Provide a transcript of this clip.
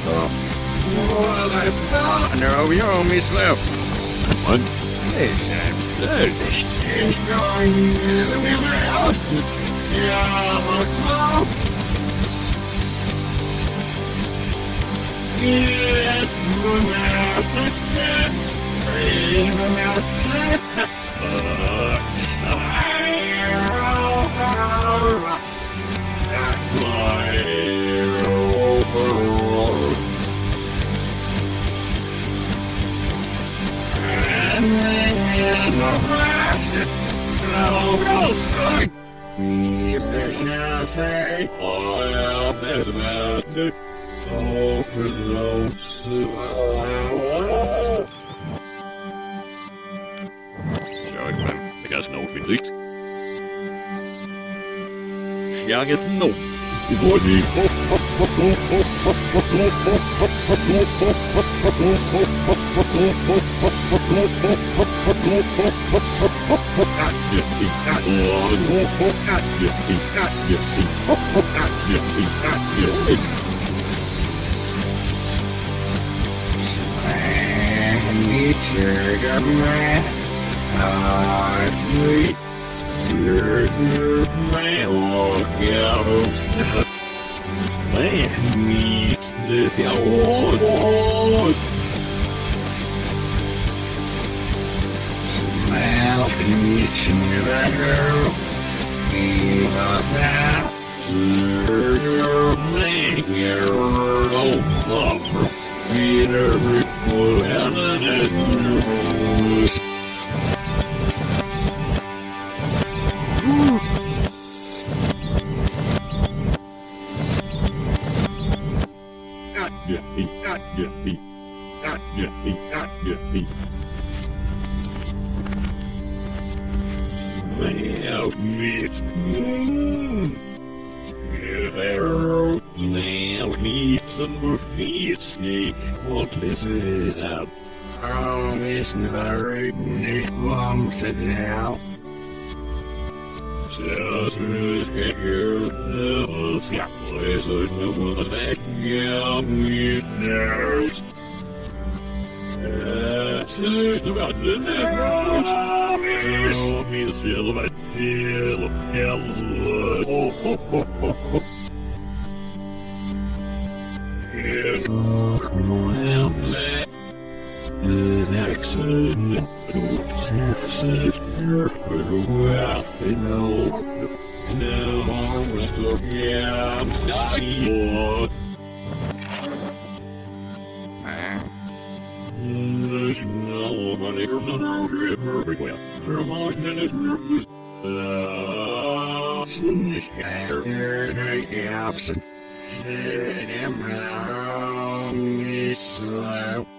No, you owe me slip. What? Because no physics. Jag är no. What is it up? Oh, it's very nicht warm now. Just here, never see a place that no one's back. Yeah, we nurse. It's about the nurse. Oh, me feel my feel. Oh, oh, oh, oh, oh. Slow.